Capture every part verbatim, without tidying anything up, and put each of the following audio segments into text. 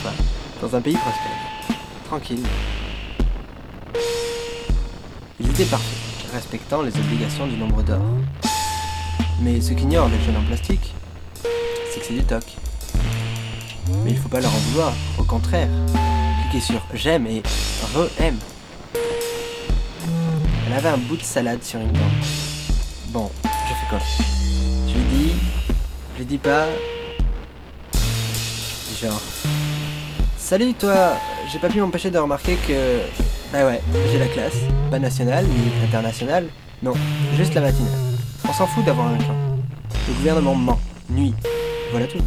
fois, dans un pays prospère, tranquille. Ils étaient parfaits, respectant les obligations du nombre d'or. Mais ce qu'ignorent les jeunes en plastique, c'est que c'est du toc. Mais il faut pas leur en vouloir, au contraire. Cliquez sur j'aime et re-aime. Elle avait un bout de salade sur une dent. Bon, je fais quoi? Je lui dis, je lui dis pas. Genre, salut toi, j'ai pas pu m'empêcher de remarquer que, bah ouais, j'ai la classe, pas nationale ni internationale, non, juste la matinale. On s'en fout d'avoir un clan. Le gouvernement ment, nuit, voilà tout.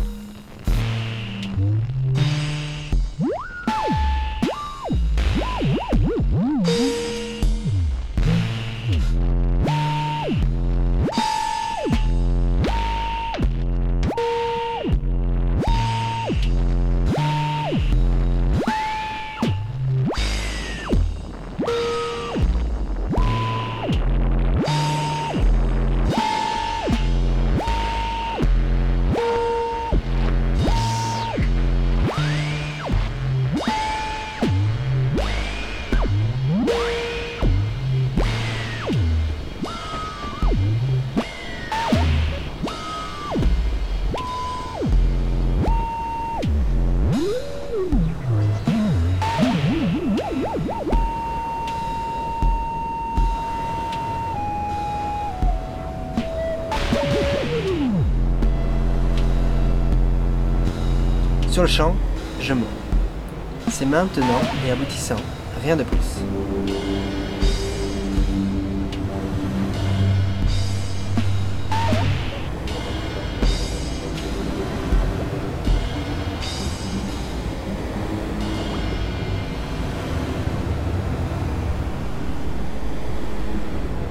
Sur le champ, je mens. C'est maintenant et aboutissant, rien de plus.